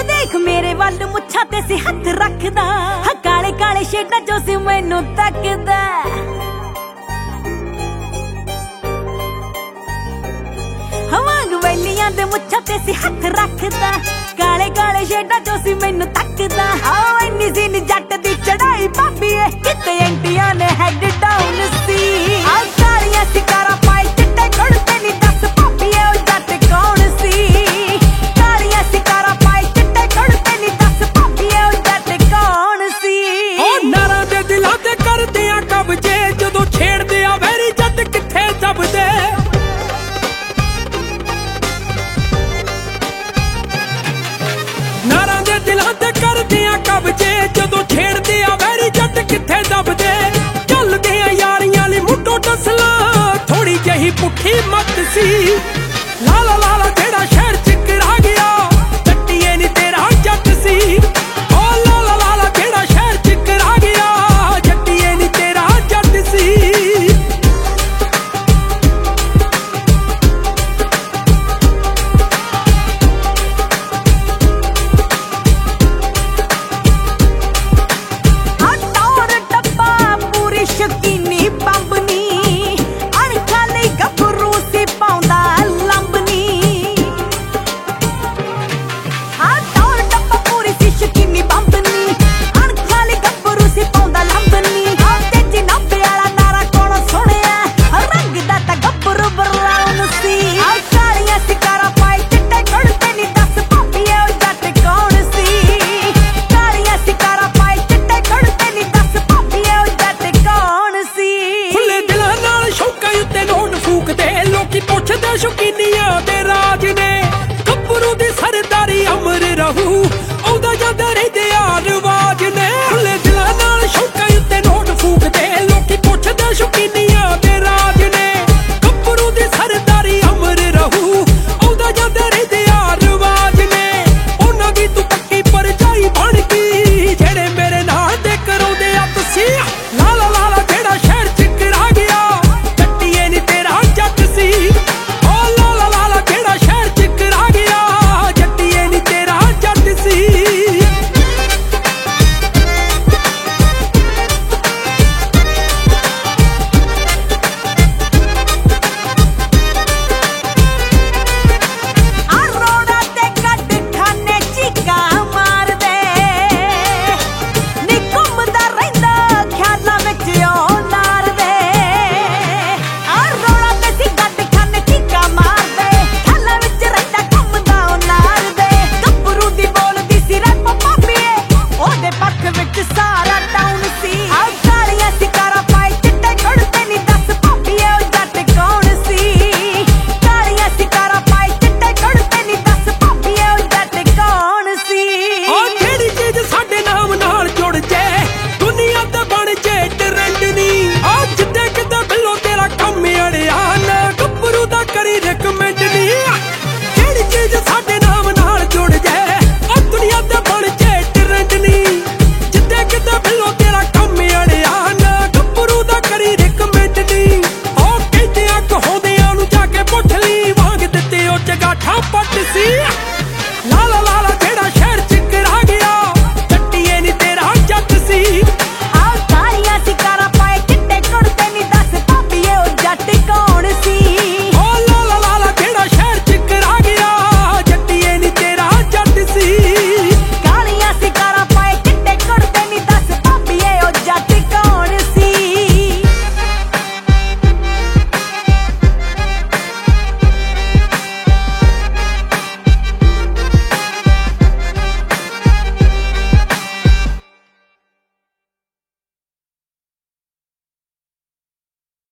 देख मेरे वाल मुच्छा ते सी हथ रखदा, काले काले शेडा जो सी मैनू तकदा। वांग वैलियां दे मुच्छा ते सी हथ रखदा, काले काले शेडा जो सी मैनू तकदा। इन्नी सी नी जट दी चढ़ाई भाभी किते एंटियां ने हेड डाउन सी। कालियां सिकारा पाई चिट्टे कुड़ते नी दस भाभी ओ जट कौन सी। कालियां सिकारा पाई चिट्टे कुड़ते नी दस भाभी ओ जट कौन सी। ओ नारा दे दिलां ते करदे आ कब्जे, जदों छेड़दे आ वैरी जट किथे दबदे। नारा दे दिलां ते करदे आ कब्जे, जदों छेड़दे आ वैरी जट किथे दबदे। चलदे आ यारियां ली मुंडो टसला, थोड़ी जही पुट्ठी मत सी। लाला लाला